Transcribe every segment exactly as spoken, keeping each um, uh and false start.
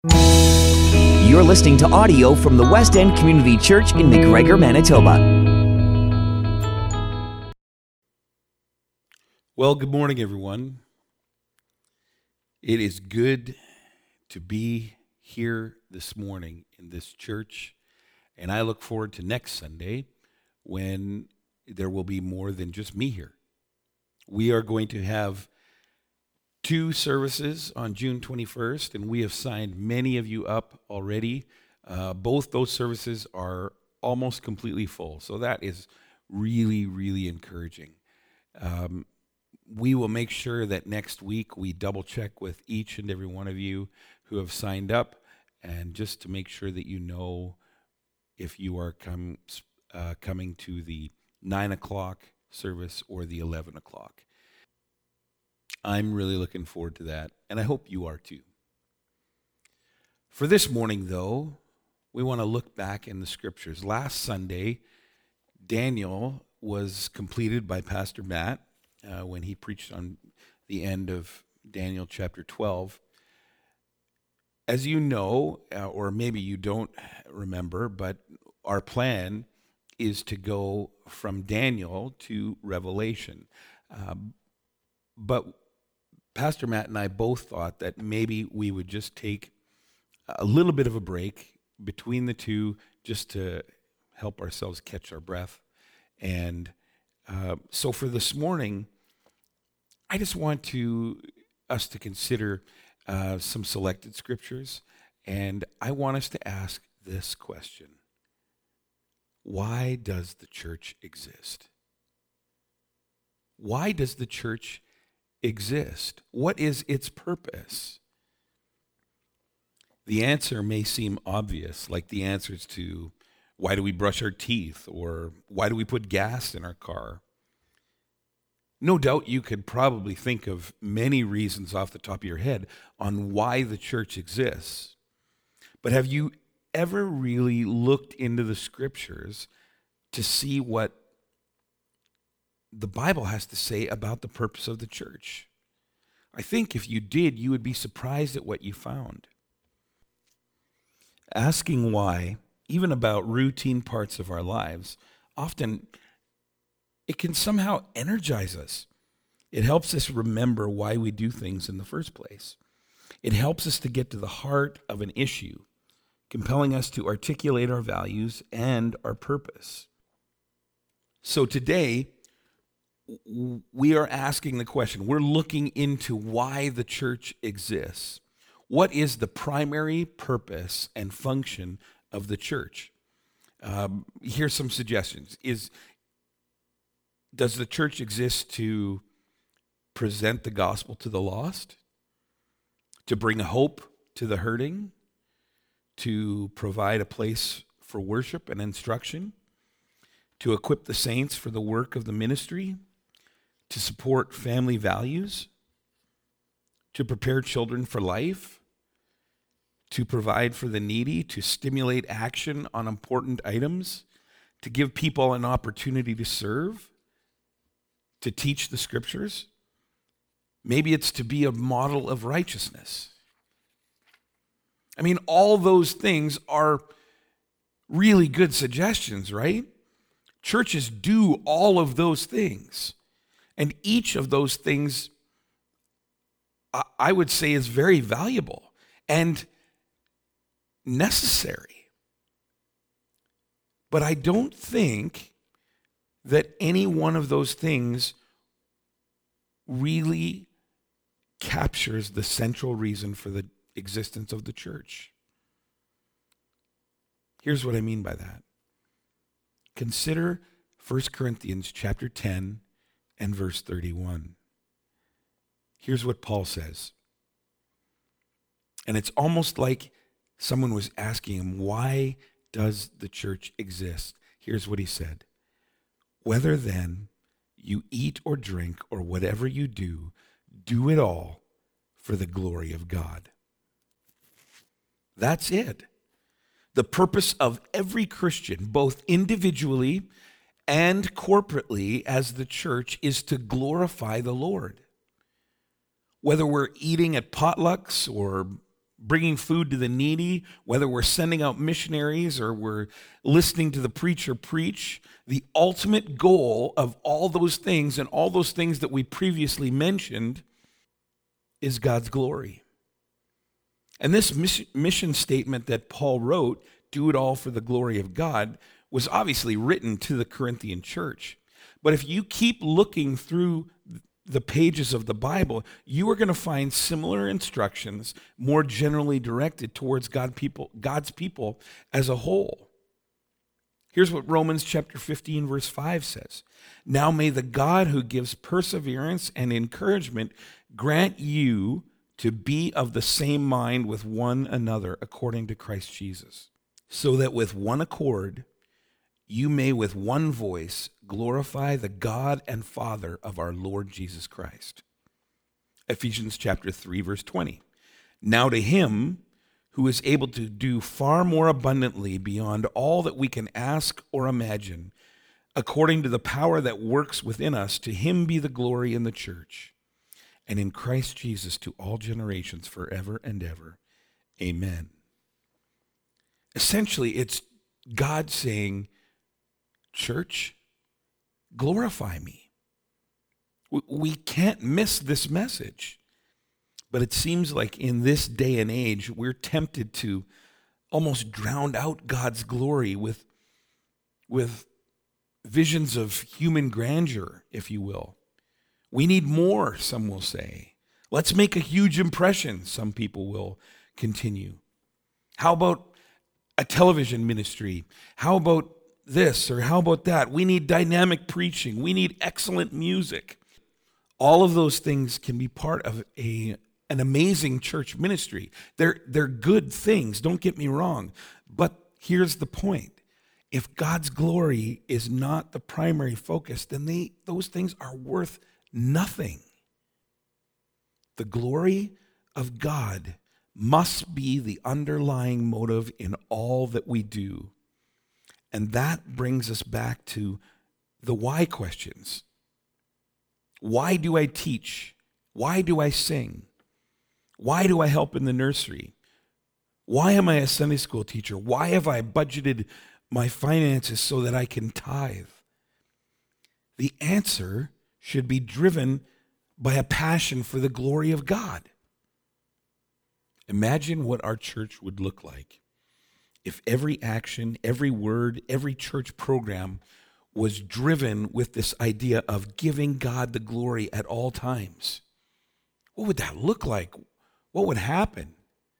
You're listening to audio from the West End Community Church in McGregor, Manitoba. Well, good morning, everyone. It is good to be here this morning in this church, and I look forward to next Sunday when there will be more than just me here. We are going to have two services on June twenty-first, and we have signed many of you up already. Uh, both those services are almost completely full, so that is really, really encouraging. Um, we will make sure that next week we double check with each and every one of you who have signed up, and just to make sure that you know if you are come, uh, coming to the nine o'clock service or the eleven o'clock. I'm really looking forward to that, and I hope you are too. For this morning, though, we want to look back in the scriptures. Last Sunday, Daniel was completed by Pastor Matt uh, when he preached on the end of Daniel chapter twelve. As you know, uh, or maybe you don't remember, but our plan is to go from Daniel to Revelation. Um, but Pastor Matt and I both thought that maybe we would just take a little bit of a break between the two just to help ourselves catch our breath. And uh, so for this morning, I just want to us to consider uh, some selected scriptures, and I want us to ask this question: why does the church exist? Why does the church exist? What is its purpose? The answer may seem obvious, like the answers to why do we brush our teeth, or why do we put gas in our car? No doubt you could probably think of many reasons off the top of your head on why the church exists. But have you ever really looked into the scriptures to see what the Bible has to say about the purpose of the church? I think if you did, you would be surprised at what you found. Asking why, even about routine parts of our lives, often it can somehow energize us. It helps us remember why we do things in the first place. It helps us to get to the heart of an issue, compelling us to articulate our values and our purpose. So today, we are asking the question, we're looking into why the church exists. What is the primary purpose and function of the church? Um, here's some suggestions. Is Does the church exist to present the gospel to the lost? To bring hope to the hurting? To provide a place for worship and instruction? To equip the saints for the work of the ministry? To support family values? To prepare children for life? To provide for the needy? To stimulate action on important items? To give people an opportunity to serve? To teach the scriptures? Maybe it's to be a model of righteousness. I mean, all those things are really good suggestions, right? Churches do all of those things. And each of those things, I would say, is very valuable and necessary. But I don't think that any one of those things really captures the central reason for the existence of the church. Here's what I mean by that. Consider First Corinthians chapter ten and verse thirty-one. Here's what Paul says. And it's almost like someone was asking him, why does the church exist? Here's what he said. Whether then you eat or drink or whatever you do, do it all for the glory of God. That's it. The purpose of every Christian, both individually and corporately as the church, is to glorify the Lord. Whether we're eating at potlucks or bringing food to the needy, whether we're sending out missionaries or we're listening to the preacher preach, the ultimate goal of all those things and all those things that we previously mentioned is God's glory. And this mission statement that Paul wrote, do it all for the glory of God, was obviously written to the Corinthian church. But if you keep looking through the pages of the Bible, you are going to find similar instructions more generally directed towards God people, God's people as a whole. Here's what Romans chapter fifteen verse five says. Now may the God who gives perseverance and encouragement grant you to be of the same mind with one another according to Christ Jesus, so that with one accord you may with one voice glorify the God and Father of our Lord Jesus Christ. Ephesians chapter three verse twenty. Now to him who is able to do far more abundantly beyond all that we can ask or imagine, according to the power that works within us, to him be the glory in the church and in Christ Jesus to all generations forever and ever. Amen. Essentially, it's God saying, church, glorify me. We can't miss this message. But it seems like in this day and age, we're tempted to almost drown out God's glory with, with visions of human grandeur, if you will. We need more, some will say. Let's make a huge impression, some people will continue. How about a television ministry? How about this or how about that? We need dynamic preaching. We need excellent music. All of those things can be part of a an amazing church ministry. They're, they're good things, don't get me wrong. But here's the point. If God's glory is not the primary focus, then they, those things are worth nothing. The glory of God must be the underlying motive in all that we do. And that brings us back to the why questions. Why do I teach? Why do I sing? Why do I help in the nursery? Why am I a Sunday school teacher? Why have I budgeted my finances so that I can tithe? The answer should be driven by a passion for the glory of God. Imagine what our church would look like if every action, every word, every church program was driven with this idea of giving God the glory at all times. What would that look like? What would happen?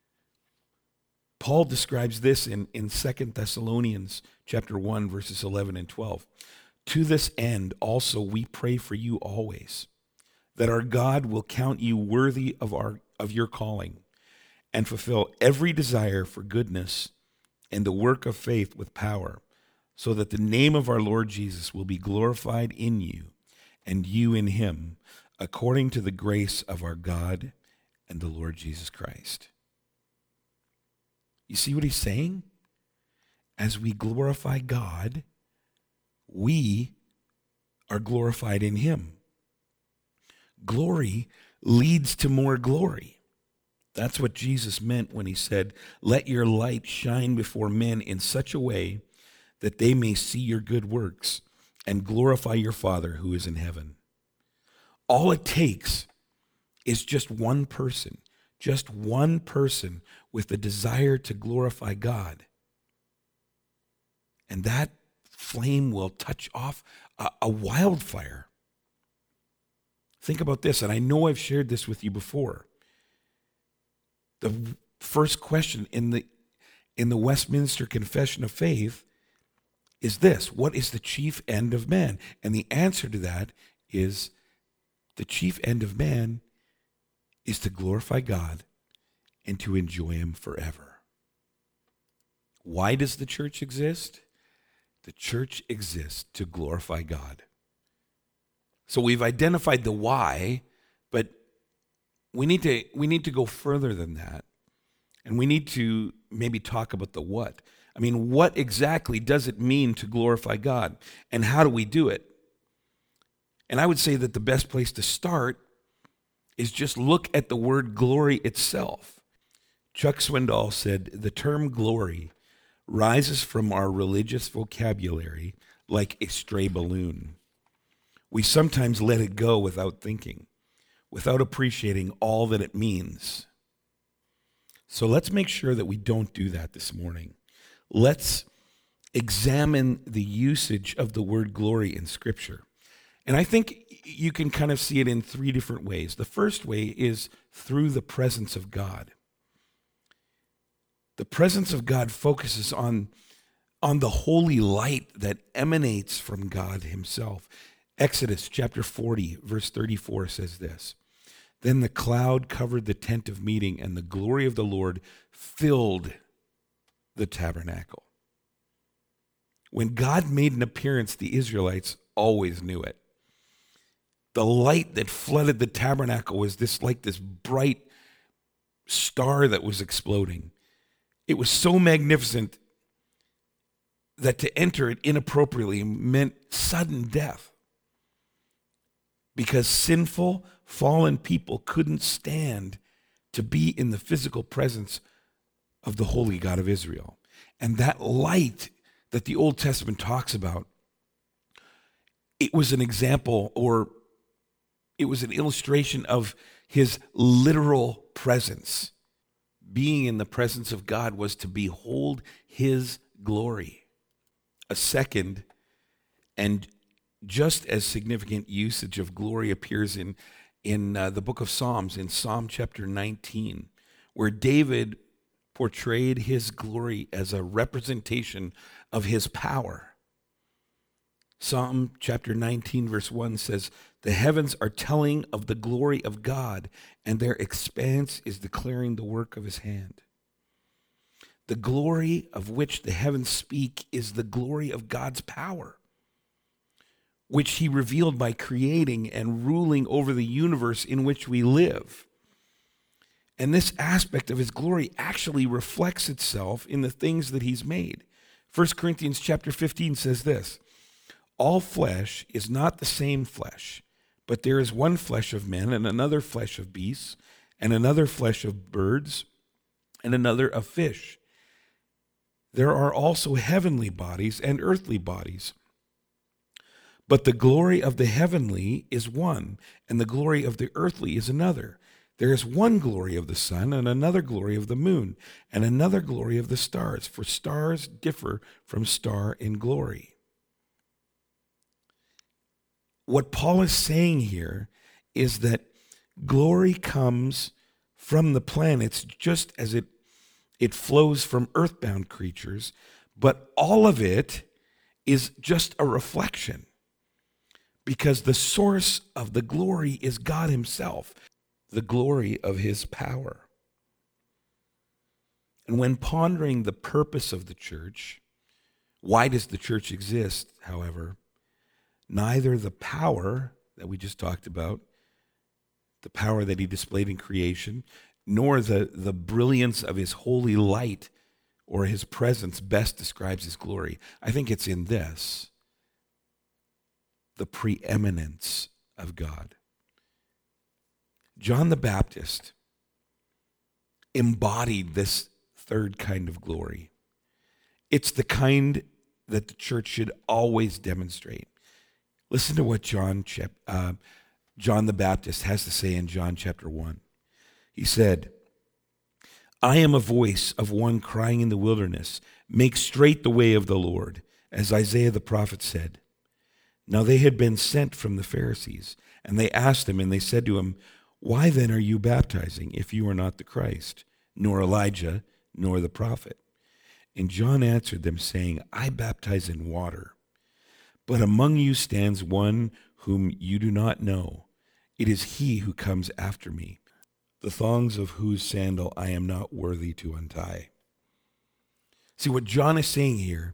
Paul describes this in, in Second Thessalonians chapter one, verses eleven and twelve. To this end also we pray for you always, that our God will count you worthy of our of your calling, and fulfill every desire for goodness and the work of faith with power, so that the name of our Lord Jesus will be glorified in you, and you in him, according to the grace of our God and the Lord Jesus Christ. You see what he's saying? As we glorify God, we are glorified in him. Glory leads to more glory. That's what Jesus meant when he said, let your light shine before men in such a way that they may see your good works and glorify your Father who is in heaven. All it takes is just one person, just one person with the desire to glorify God. And that flame will touch off a, a wildfire. Think about this, and I know I've shared this with you before. The first question in the in the Westminster Confession of Faith is this: what is the chief end of man? And the answer to that is the chief end of man is to glorify God and to enjoy him forever. Why does the church exist? The church exists to glorify God. So we've identified the why, but we need to we need to go further than that. And we need to maybe talk about the what. I mean, what exactly does it mean to glorify God? And how do we do it? And I would say that the best place to start is just look at the word glory itself. Chuck Swindoll said, "The term glory rises from our religious vocabulary like a stray balloon. We sometimes let it go without thinking, without appreciating all that it means." So let's make sure that we don't do that this morning. Let's examine the usage of the word glory in Scripture. And I think you can kind of see it in three different ways. The first way is through the presence of God. The presence of God focuses on, on the holy light that emanates from God himself. Exodus chapter forty, verse thirty-four says this, "Then the cloud covered the tent of meeting, and the glory of the Lord filled the tabernacle." When God made an appearance, the Israelites always knew it. The light that flooded the tabernacle was this like this bright star that was exploding. It was so magnificent that to enter it inappropriately meant sudden death, because sinful, fallen people couldn't stand to be in the physical presence of the holy God of Israel. And that light that the Old Testament talks about, it was an example, or it was an illustration of his literal presence. Being in the presence of God was to behold his glory. A second and just as significant usage of glory appears in, in uh, the book of Psalms, in Psalm chapter nineteen, where David portrayed his glory as a representation of his power. Psalm chapter nineteen, verse one says, "The heavens are telling of the glory of God, and their expanse is declaring the work of his hand." The glory of which the heavens speak is the glory of God's power, which he revealed by creating and ruling over the universe in which we live. And this aspect of his glory actually reflects itself in the things that he's made. First Corinthians chapter fifteen says this, "All flesh is not the same flesh, but there is one flesh of men, and another flesh of beasts, and another flesh of birds, and another of fish. There are also heavenly bodies and earthly bodies. But the glory of the heavenly is one, and the glory of the earthly is another. There is one glory of the sun, and another glory of the moon, and another glory of the stars, for stars differ from star in glory." What Paul is saying here is that glory comes from the planets just as it, it flows from earthbound creatures, but all of it is just a reflection, because the source of the glory is God himself, the glory of his power. And when pondering the purpose of the church, why does the church exist, however, neither the power that we just talked about, the power that he displayed in creation, nor the, the brilliance of his holy light or his presence best describes his glory. I think it's in this, the preeminence of God. John the Baptist embodied this third kind of glory. It's the kind that the church should always demonstrate. Listen to what John, uh, John the Baptist has to say in John chapter one. He said, "I am a voice of one crying in the wilderness, make straight the way of the Lord, as Isaiah the prophet said." Now they had been sent from the Pharisees, and they asked him, and they said to him, "Why then are you baptizing, if you are not the Christ, nor Elijah, nor the prophet?" And John answered them, saying, "I baptize in water, but among you stands one whom you do not know. It is he who comes after me, the thongs of whose sandal I am not worthy to untie." See, what John is saying here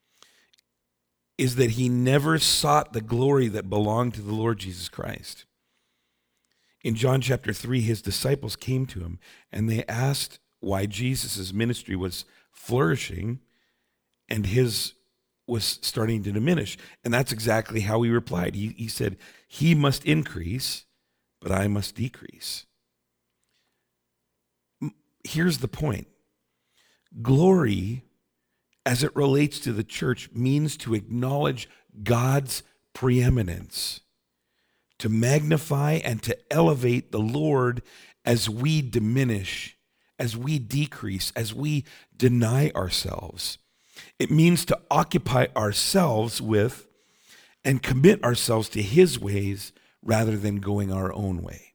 is that he never sought the glory that belonged to the Lord Jesus Christ. In John chapter three, his disciples came to him, and they asked why Jesus' ministry was flourishing and his was starting to diminish. And that's exactly how he replied. He, he said, "He must increase, but I must decrease." here's the point. Glory, as it relates to the church, means to acknowledge God's preeminence, to magnify and to elevate the Lord as we diminish, as we decrease, as we deny ourselves. It means to occupy ourselves with and commit ourselves to his ways rather than going our own way.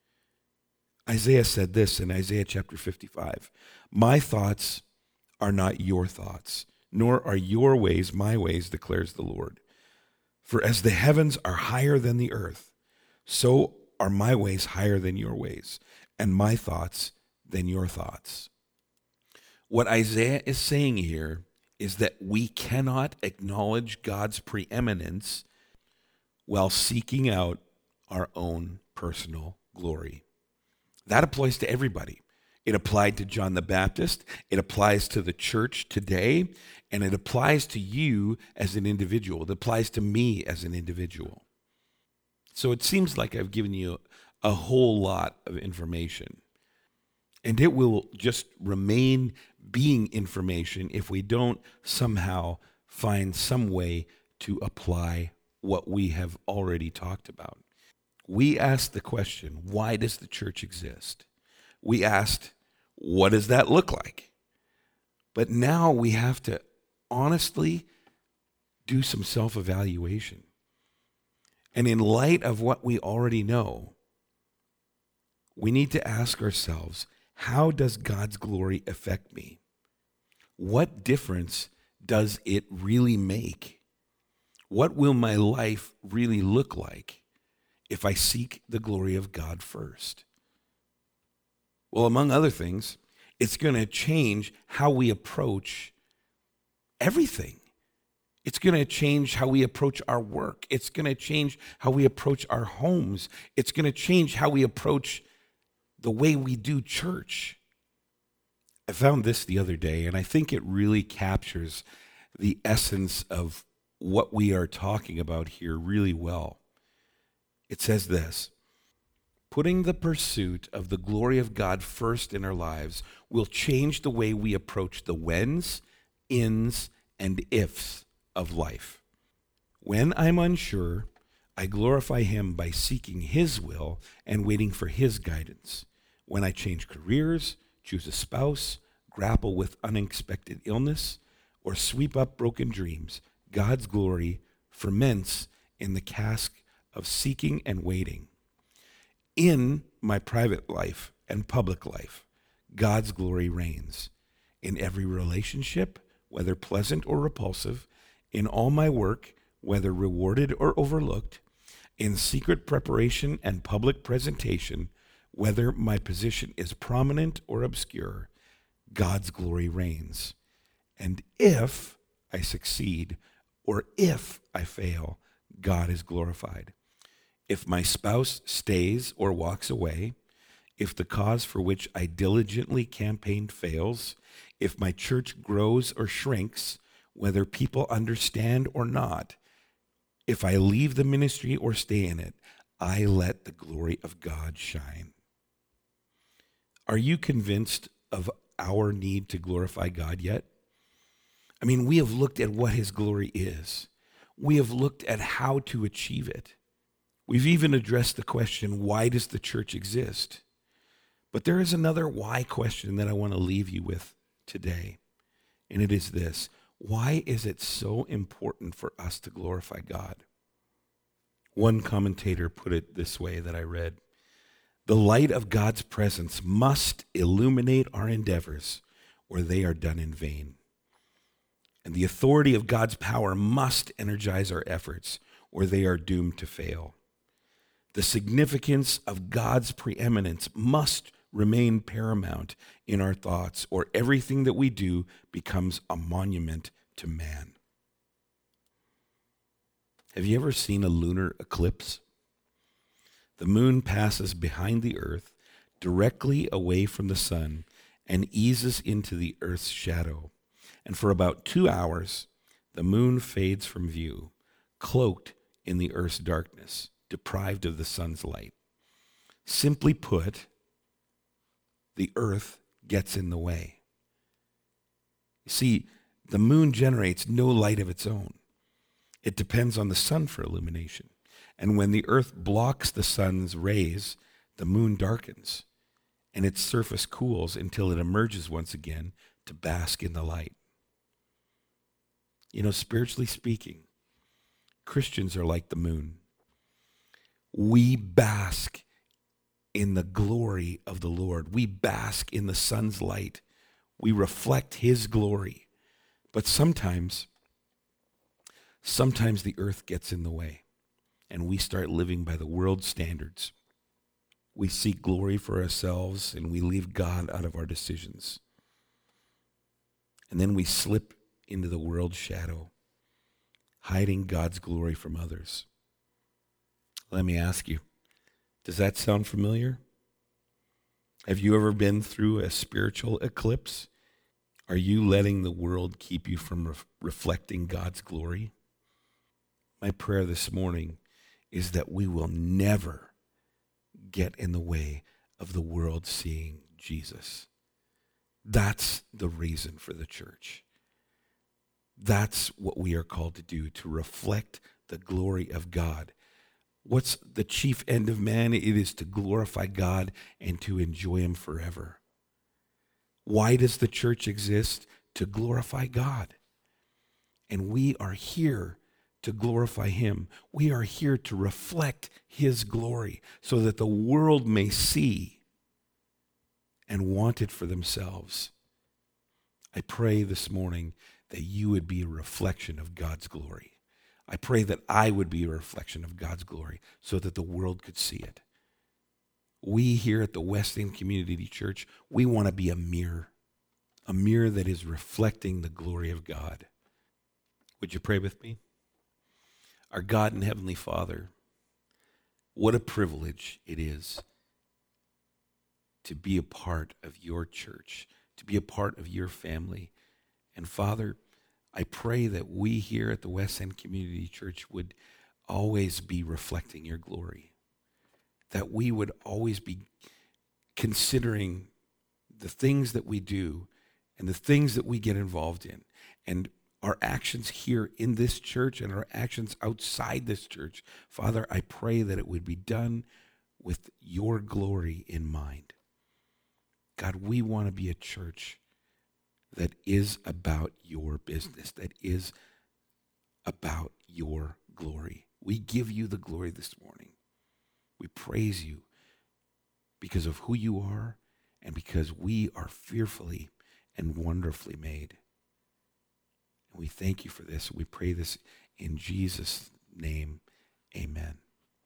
Isaiah said this in Isaiah chapter fifty-five, "My thoughts are not your thoughts, nor are your ways my ways, declares the Lord. For as the heavens are higher than the earth, so are my ways higher than your ways, and my thoughts than your thoughts." What Isaiah is saying here is that we cannot acknowledge God's preeminence while seeking out our own personal glory. That applies to everybody. It applied to John the Baptist, it applies to the church today, and it applies to you as an individual. It applies to me as an individual. So it seems like I've given you a whole lot of information. And it will just remain being information if we don't somehow find some way to apply what we have already talked about. We asked the question, why does the church exist? We asked, what does that look like? But now we have to honestly do some self-evaluation. And in light of what we already know, we need to ask ourselves, how does God's glory affect me? What difference does it really make? What will my life really look like if I seek the glory of God first? Well, among other things, it's going to change how we approach everything. It's going to change how we approach our work. It's going to change how we approach our homes. It's going to change how we approach the way we do church. I found this the other day, and I think it really captures the essence of what we are talking about here really well. It says this: putting the pursuit of the glory of God first in our lives will change the way we approach the whens, ins, and ifs of life. When I'm unsure, I glorify him by seeking his will and waiting for his guidance. When I change careers, choose a spouse, grapple with unexpected illness, or sweep up broken dreams, God's glory ferments in the cask of seeking and waiting. In my private life and public life, God's glory reigns. In every relationship, whether pleasant or repulsive, in all my work, whether rewarded or overlooked, in secret preparation and public presentation, whether my position is prominent or obscure, God's glory reigns. And if I succeed or if I fail, God is glorified. If my spouse stays or walks away, if the cause for which I diligently campaigned fails, if my church grows or shrinks, whether people understand or not, if I leave the ministry or stay in it, I let the glory of God shine. Are you convinced of our need to glorify God yet? I mean, we have looked at what his glory is. We have looked at how to achieve it. We've even addressed the question, why does the church exist? But there is another why question that I want to leave you with today, and it is this: why is it so important for us to glorify God? One commentator put it this way that I read: the light of God's presence must illuminate our endeavors, or they are done in vain. And the authority of God's power must energize our efforts, or they are doomed to fail. The significance of God's preeminence must remain paramount in our thoughts, or everything that we do becomes a monument to man. Have you ever seen a lunar eclipse? The moon passes behind the earth, directly away from the sun, and eases into the earth's shadow. And for about two hours, the moon fades from view, cloaked in the earth's darkness, deprived of the sun's light. Simply put, the earth gets in the way. You see, the moon generates no light of its own. It depends on the sun for illumination. And when the earth blocks the sun's rays, the moon darkens, and its surface cools until it emerges once again to bask in the light. You know, spiritually speaking, Christians are like the moon. We bask in the glory of the Lord. We bask in the sun's light. We reflect his glory. But sometimes, sometimes the earth gets in the way, and we start living by the world's standards. We seek glory for ourselves, and we leave God out of our decisions. And then we slip into the world's shadow, hiding God's glory from others. Let me ask you, does that sound familiar? Have you ever been through a spiritual eclipse? Are you letting the world keep you from re- reflecting God's glory? My prayer this morning is that we will never get in the way of the world seeing Jesus. That's the reason for the church. That's what we are called to do, to reflect the glory of God. What's the chief end of man? It is to glorify God and to enjoy him forever. Why does the church exist? To glorify God. And we are here to glorify him. We are here to reflect his glory so that the world may see and want it for themselves. I pray this morning that you would be a reflection of God's glory. I pray that I would be a reflection of God's glory so that the world could see it. We here at the West End Community Church, we want to be a mirror, a mirror that is reflecting the glory of God. Would you pray with me? Our God and Heavenly Father, what a privilege it is to be a part of your church, to be a part of your family. And Father, I pray that we here at the West End Community Church would always be reflecting your glory, that we would always be considering the things that we do and the things that we get involved in, and our actions here in this church and our actions outside this church. Father, I pray that it would be done with your glory in mind. God, we want to be a church that is about your business, that is about your glory. We give you the glory this morning. We praise you because of who you are and because we are fearfully and wonderfully made. And we thank you for this. We pray this in Jesus' name. Amen.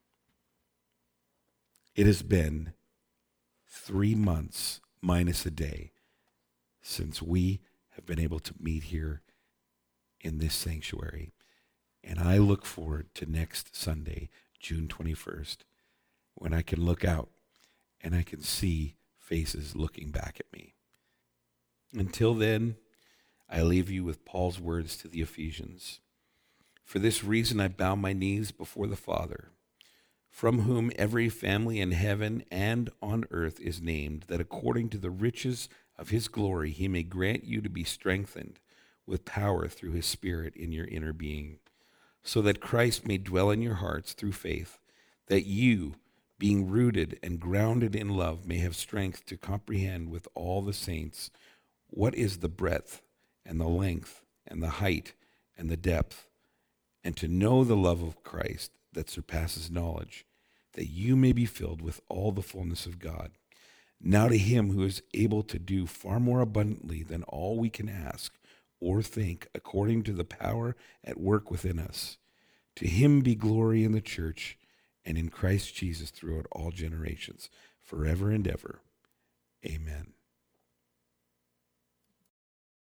It has been three months minus a day since we have been able to meet here in this sanctuary. And I look forward to next Sunday, June twenty-first, when I can look out and I can see faces looking back at me. Until then, I leave you with Paul's words to the Ephesians. For this reason I bow my knees before the Father, from whom every family in heaven and on earth is named, that according to the riches of his glory he may grant you to be strengthened with power through his Spirit in your inner being, so that Christ may dwell in your hearts through faith, that you, being rooted and grounded in love, may have strength to comprehend with all the saints what is the breadth and the length and the height and the depth, and to know the love of Christ that surpasses knowledge, that you may be filled with all the fullness of God. Now to him who is able to do far more abundantly than all we can ask or think, according to the power at work within us, to him be glory in the church and in Christ Jesus throughout all generations, forever and ever. Amen.